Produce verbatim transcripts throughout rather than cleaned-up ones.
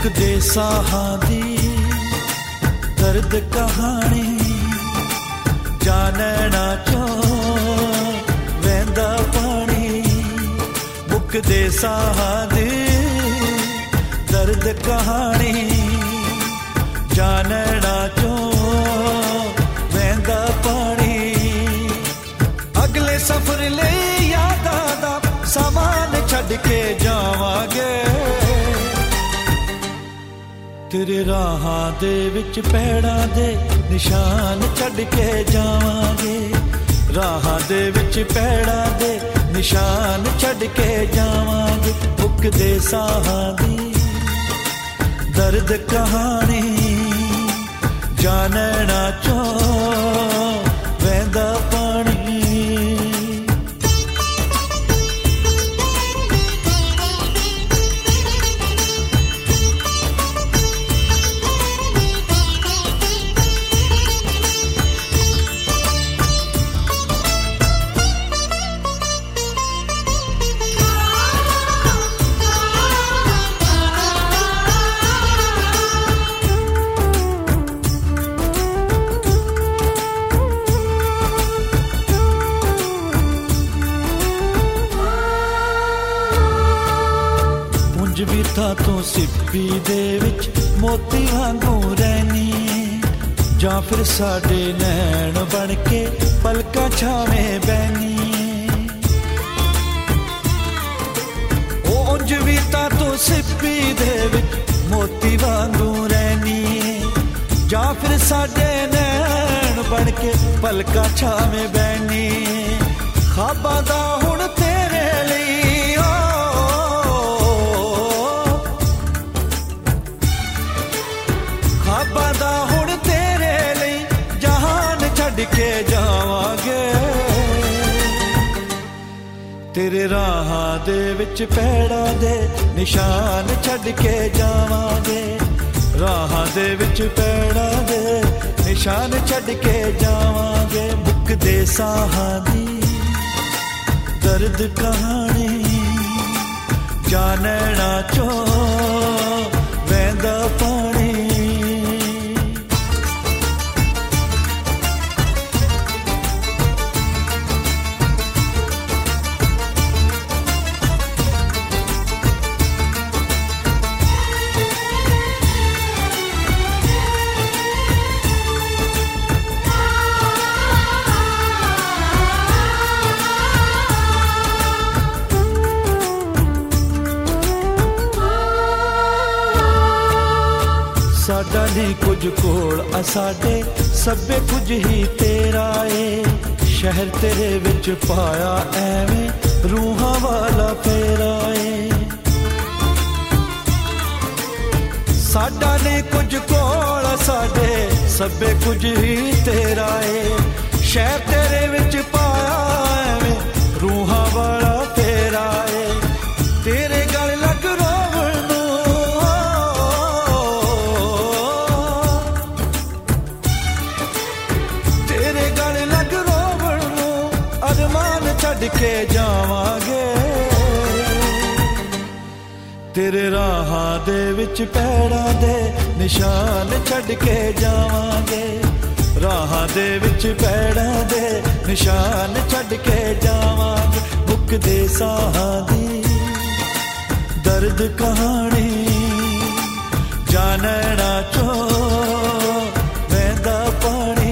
मुकदे साहां दी दर्द कहानी जानना चो वैंदा पानी मुकदे साहां दी दर्द कहानी जानना चो वैंदा पानी अगले सफर ले यादां दा सामान छड़ के जावांगे तेरे राहां दे विच पैड़ां दे निशान छड़ के जावांगे राहां दे विच पैड़ां दे निशान छड़ के जावांगे मुकदे साहां दी दर्द कहानी जानना चो वैंदा पानी भी था तो सिप्पी दे विच मोती वांगू रहनी जां फिर साडे नैन बन के पलकां छावें बैनी ओ उंज भी था तो सिप्पी दे विच मोती वांगू रहनी जां फिर साडे नैन बन के पलकां छावें बैनी ख्वाबां दा हुण तेरे लई ख्वाबां हुण तेरे लई जहान छड़ के जावांगे तेरे राहां दे विच पैड़ां दे निशान छड़ के जावांगे राहां दे विच पैड़ां दे निशान छड़ के जावांगे मुकदे साहां दी दर्द कहानी जानना चो वैंदा पानी साडा नहीं कुछ कोल आ साडे सबे कुछ ही तेरा ए शहर तेरे विच पाया एवें रूहां वाला फेरा ए साडा नहीं कुछ कोल आ साडे सबे कुछ ही तेरा ए शहर तेरे विच पाया एवें रूहां वाला फेरा ए तेरे गल लग छड़ के जावांगे तेरे राहां दे विच पैड़ां दे निशान छड़ के जावांगे राहां दे विच पैड़ां दे निशान छड़ के जावांगे मुकदे साहां दी दर्द कहानी जानना चो वैंदा पानी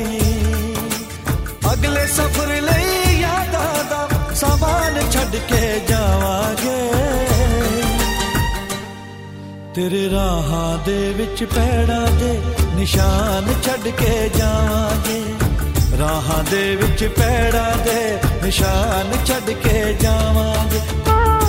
अगले सफर लई सामान छड़ के जावांगे तेरे राहां दे विच पैड़ां दे निशान छड़ के जावांगे राहां दे विच पैड़ां दे निशान छड़ के जावांगे